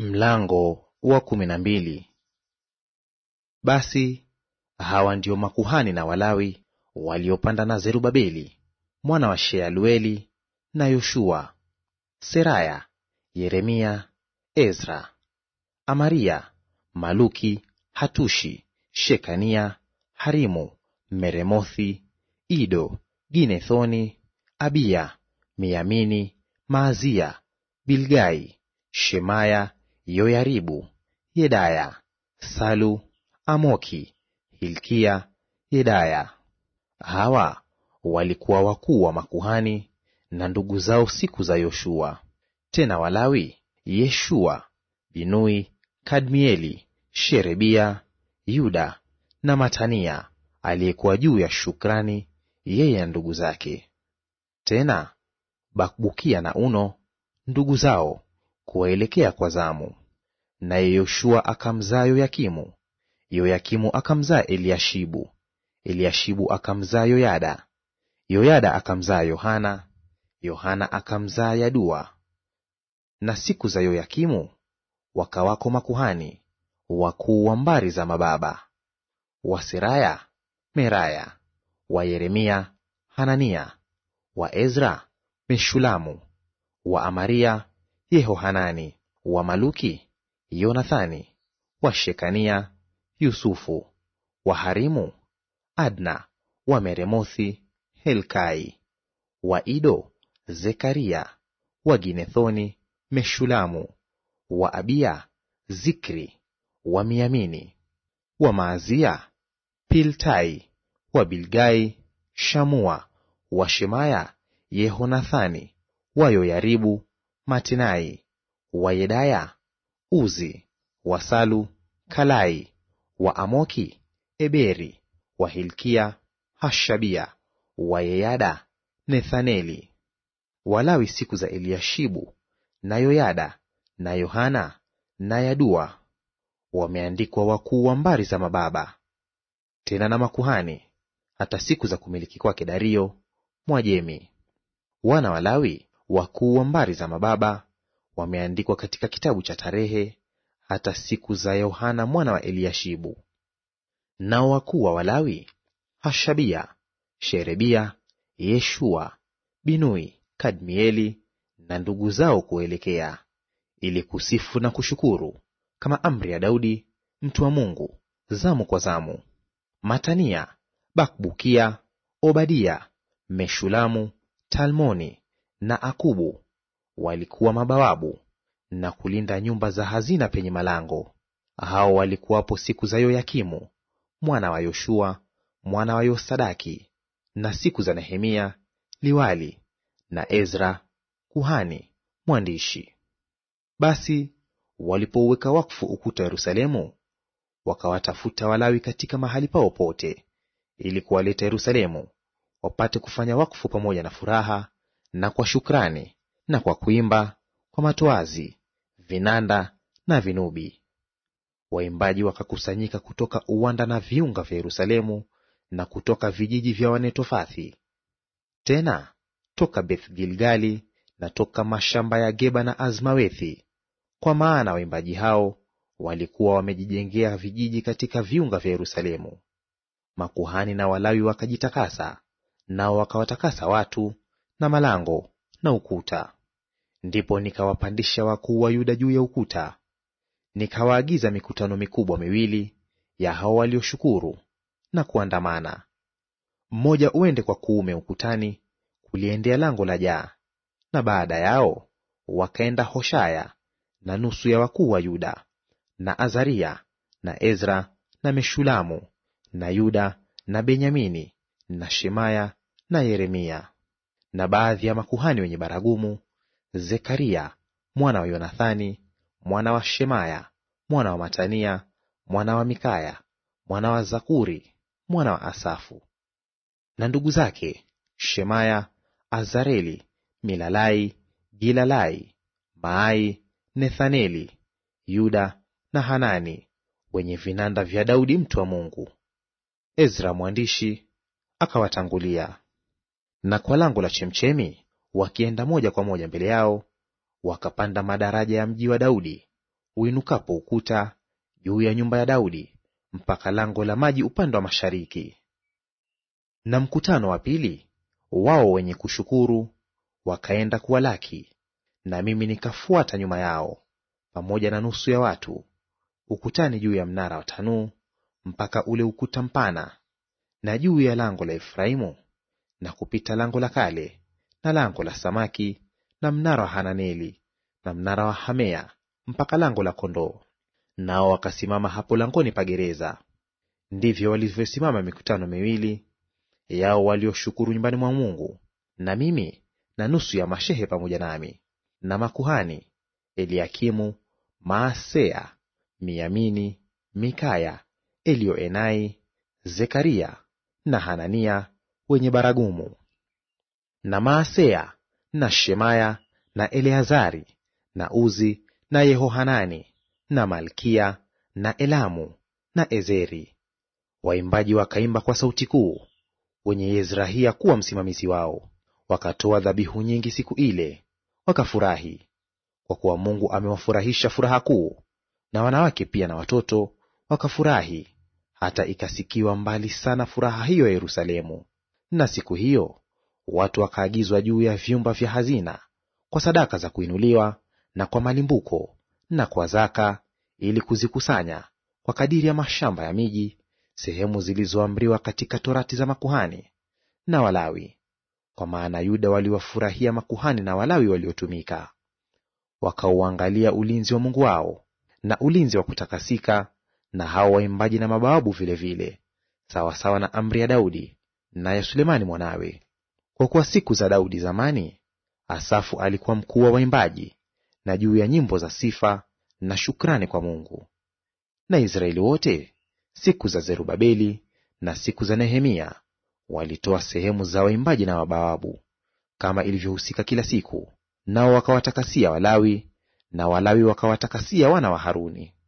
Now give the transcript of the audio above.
Mlango wa 12. Basi hawa ndio makuhani na Walawi waliopanda na Zerubabeli mwana wa Shealueli na Yoshua, Seraya, Yeremia, Ezra, Amaria, Maluki, Hatushi, Shekania, Harimu, Meremothi, Ido, Ginethoni, Abiya, Miyamini, Maazia, Bilgai, Shemaya, Yoyaribu, Yedaya, Salu, Amoki, Hilkia, Yedaya. Hawa walikuwa wakuu wa makuhani na ndugu zao siku za Yoshua. Tena Walawi, Yeshua, Binui, Kadmieli, Sherebia, Yuda na Matania aliyekuwa juu ya shukrani, yeye na ndugu zake. Tena Bakbukia na Uno ndugu zao kuwaelekea kwa zamu. Naye Yoshua akamzaa Yoyakimu, Yoyakimu akamzaa Eliashibu, Eliashibu akamzaa Yoyada, Yoyada akamzaa Yohana, Yohana akamzaa Yadua. Na siku za Yoyakimu wakawako makuhani wakuu wa mbari za mababa: wa Seraya, Meraya; wa Yeremia, Hanania; wa Ezra, Meshulamu; wa Amaria, Yehohanani; wa Maluki, Yonathani; wa Shekania, Yusufu; wa Harimu, Adna; wa Meremothi, Helkai; wa Ido, Zekaria; wa Ginethoni, Meshulamu; wa Abiya, Zikri; wa Miyamini; wa Maazia, Piltai; wa Bilgai, Shamua; wa Shemaya, Yehonathani; wa Yoyaribu, Matenai; wa Yedaya, Uzi; wa Salu, Kalai; wa Amoki, Eberi; wa Hilkia, Hashabia; wa Yeyada, Nethaneli. Walawi siku za Eliashibu na Yoyada na Yohana na Yadua wameandikwa wakuu wa mbari za mababa. Tena na makuhani hata siku za kumiliki kwake Dario Mwajemi. Wana wa Lawi wakuu wa mbari za mababa wameandikwa katika kitabu cha tarehe hata siku za Yohana mwana wa Eliashibu. Nao wakuu wa Walawi, Hashabia, Sherebia, Yeshua, Binui, Kadmieli na ndugu zao kuelekea, ili kusifu na kushukuru, kama amri ya Daudi mtu wa Mungu, zamu kwa zamu. Matania, Bakbukia, Obadia, Meshulamu, Talmoni na Akubu walikuwa mabawabu na kulinda nyumba za hazina penye malango. Hao walikuwapo siku za Yoyakimu mwana wa Yoshua mwana wa Yosadaki, na siku za Nehemia liwali, na Ezra kuhani mwandishi. Basi walipouweka wakfu ukuta wa Yerusalemu, wakawatafuta Walawi katika mahali pao pote, ili kuwaleta Yerusalemu, wapate kufanya wakfu pamoja na furaha na kwa shukrani na kwa kuimba, kwa matoazi, vinanda na vinubi. Waimbaji wakakusanyika kutoka uwanda na viunga vya Yerusalemu na kutoka vijiji vya Wanetofathi, tena toka Beth-Gilgali na toka mashamba ya Geba na Azmawethi, kwa maana waimbaji hao walikuwa wamejijengea vijiji katika viunga vya Yerusalemu. Makuhani na Walawi wakajitakasa, nao wakawatakasa watu na malango na ukuta. Ndipo nikawapandisha wakuu wa Yuda juu ya ukuta, nikawaagiza mikutano mikubwa miwili ya hao walioshukuru na kuandamana. Mmoja uende kwa kuume ukutani kuliendea lango la jaa, na baada yao wakaenda Hoshaya na nusu ya wakuu wa Yuda, na Azaria na Ezra na Meshulamu na Yuda na Benyamini na Shemaya na Yeremia, na baadhi ya makuhani wenye baragumu, Zekaria mwana wa Yonathani mwana wa Shemaya mwana wa Matania mwana wa Mikaya mwana wa Zakuri mwana wa Asafu, na ndugu zake Shemaya, Azareli, Milalai, Gilalai, Maai, Nethaneli, Yuda na Hanani, wenye vinanda vya Daudi mtu wa Mungu. Ezra mwandishi akawatangulia. Na kwa lango la chemchemi wakienda moja kwa moja mbele yao, wakapanda madaraja ya mji wa Daudi, uinukapo ukuta juu ya nyumba ya Daudi mpaka lango la maji upande wa mashariki. Na mkutano wa pili wao wenye kushukuru wakaenda kuwalaki, na mimi nikafuata nyuma yao pamoja na nusu ya watu, ukutani juu ya mnara wa tanuu mpaka ule ukuta mpana, na juu ya lango la Efraimu, na kupita lango la kale na lango la samaki, na mnara wa Hananeli na mnara wa Hamea mpaka lango la kondoo. Nao wakasimama hapo langoni pa gereza. Ndivyo walivyosimama mikutano miwili yao walioshukuru nyumbani mwa Mungu, na mimi na nusu ya mashehe pamoja nami, na makuhani Eliakimu, Maaseya, Miyamini, Mikaya, Elioenai, Zekaria na Hanania wenye baragumu. Na Maaseya na Shemaya na Eleazari na Uzi na Yehohanani na Malkia na Elamu na Ezeri. Waimbaji wakaimba kwa sauti kuu, wenye Yezrahia kuwa msimamizi wao. Wakatoa dhabihu nyingi siku ile, wakafurahi, kwa kuwa Mungu amewafurahisha furaha kuu, na wanawake pia na watoto wakafurahi, hata ikasikiwa mbali sana furaha hiyo ya Yerusalemu. Na siku hiyo watu wakaagizwa juu ya vyumba vya hazina kwa sadaka za kuinuliwa na kwa malimbuko na kwa zaka, ili kuzikusanya kwa kadiri ya mashamba ya miji, sehemu zilizoamriwa katika torati za makuhani na Walawi, kwa maana Yuda waliwafurahia makuhani na Walawi waliotumika. Wakauangalia ulinzi wa Mungu wao na ulinzi wa kutakasika, na hao waimbaji na mabawabu vilevile, sawasawa na amri ya Daudi na ya Sulemani mwanawe. Kwa kuwa siku za Daudi zamani, Asafu alikuwa mkuu wa waimbaji, na juu ya nyimbo za sifa na shukrani kwa Mungu. Na Israeli wote siku za Zerubabeli na siku za Nehemia walitoa sehemu za waimbaji na mabawabu, kama ilivyohusika kila siku, nao wakawatakasia Walawi, na Walawi wakawatakasia wana wa Haruni.